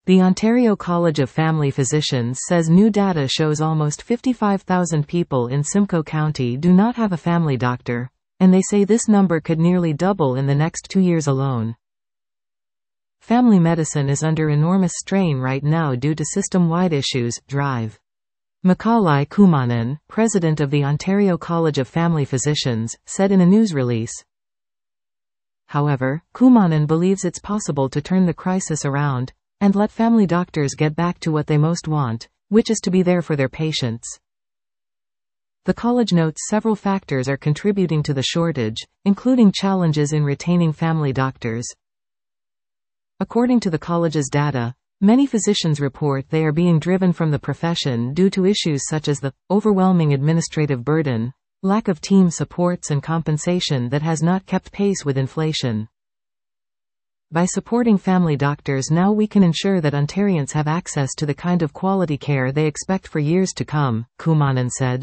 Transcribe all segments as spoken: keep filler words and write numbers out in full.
The Ontario College of Family Physicians says new data shows almost fifty-five thousand people in Simcoe County do not have a family doctor, and they say this number could nearly double in the next two years alone. Family medicine is under enormous strain right now due to system-wide issues. Drive. Macaulay Kumanen, president of the Ontario College of Family Physicians, said in a news release. However, Kumanen believes it's possible to turn the crisis around and let family doctors get back to what they most want, which is to be there for their patients. The college notes several factors are contributing to the shortage, including challenges in retaining family doctors. According to the college's data, many physicians report they are being driven from the profession due to issues such as the overwhelming administrative burden, lack of team supports and compensation that has not kept pace with inflation. By supporting family doctors now we can ensure that Ontarians have access to the kind of quality care they expect for years to come, Kumanen said.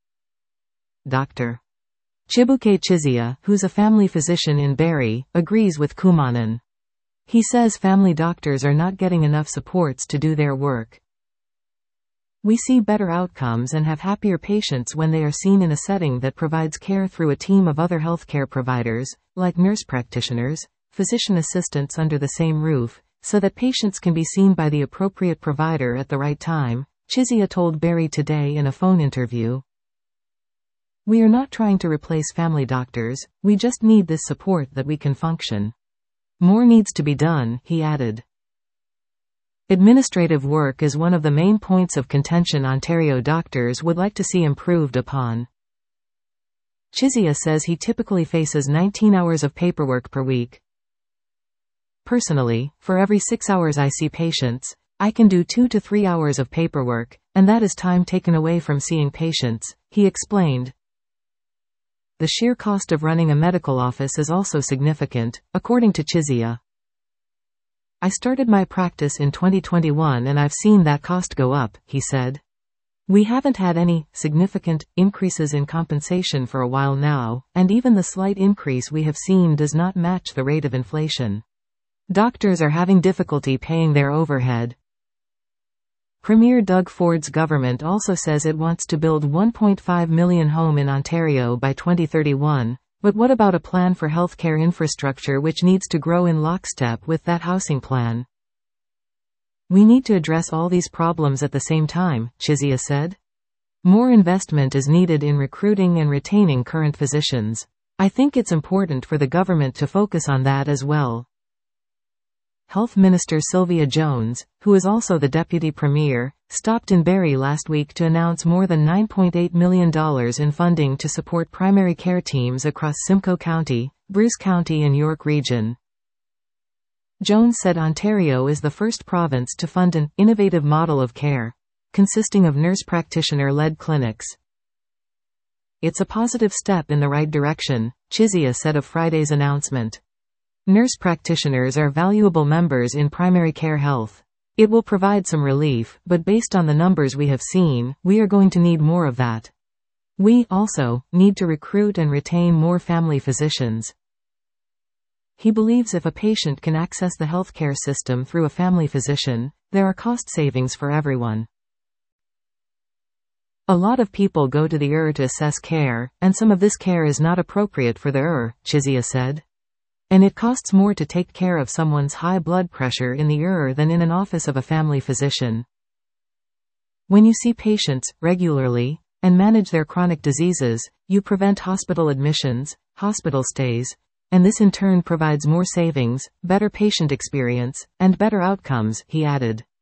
Doctor Chibuke Chizia, who's a family physician in Barrie, agrees with Kumanen. He says family doctors are not getting enough supports to do their work. We see better outcomes and have happier patients when they are seen in a setting that provides care through a team of other healthcare providers, like nurse practitioners, physician assistants under the same roof, so that patients can be seen by the appropriate provider at the right time, Chizia told Barrie Today in a phone interview. We are not trying to replace family doctors, we just need this support that we can function. More needs to be done, he added. Administrative work is one of the main points of contention Ontario doctors would like to see improved upon. Chizia says he typically faces nineteen hours of paperwork per week. Personally, for every six hours I see patients, I can do two to three hours of paperwork, and that is time taken away from seeing patients, he explained. The sheer cost of running a medical office is also significant, according to Chizia. I started my practice in twenty twenty-one and I've seen that cost go up, he said. We haven't had any significant increases in compensation for a while now, and even the slight increase we have seen does not match the rate of inflation. Doctors are having difficulty paying their overhead. Premier Doug Ford's government also says it wants to build one point five million homes in Ontario by twenty thirty-one, but what about a plan for healthcare infrastructure which needs to grow in lockstep with that housing plan? We need to address all these problems at the same time, Chizia said. More investment is needed in recruiting and retaining current physicians. I think it's important for the government to focus on that as well. Health Minister Sylvia Jones, who is also the Deputy Premier, stopped in Barrie last week to announce more than nine point eight million dollars in funding to support primary care teams across Simcoe County, Bruce County and York Region. Jones said Ontario is the first province to fund an innovative model of care, consisting of nurse practitioner-led clinics. It's a positive step in the right direction, Chizia said of Friday's announcement. Nurse practitioners are valuable members in primary care health. It will provide some relief, but based on the numbers we have seen, we are going to need more of that. We, also, need to recruit and retain more family physicians. He believes if a patient can access the healthcare system through a family physician, there are cost savings for everyone. A lot of people go to the E R to assess care, and some of this care is not appropriate for the E R, Chizia said. And it costs more to take care of someone's high blood pressure in the E R than in an office of a family physician. When you see patients regularly and manage their chronic diseases, you prevent hospital admissions, hospital stays, and this in turn provides more savings, better patient experience, and better outcomes, he added.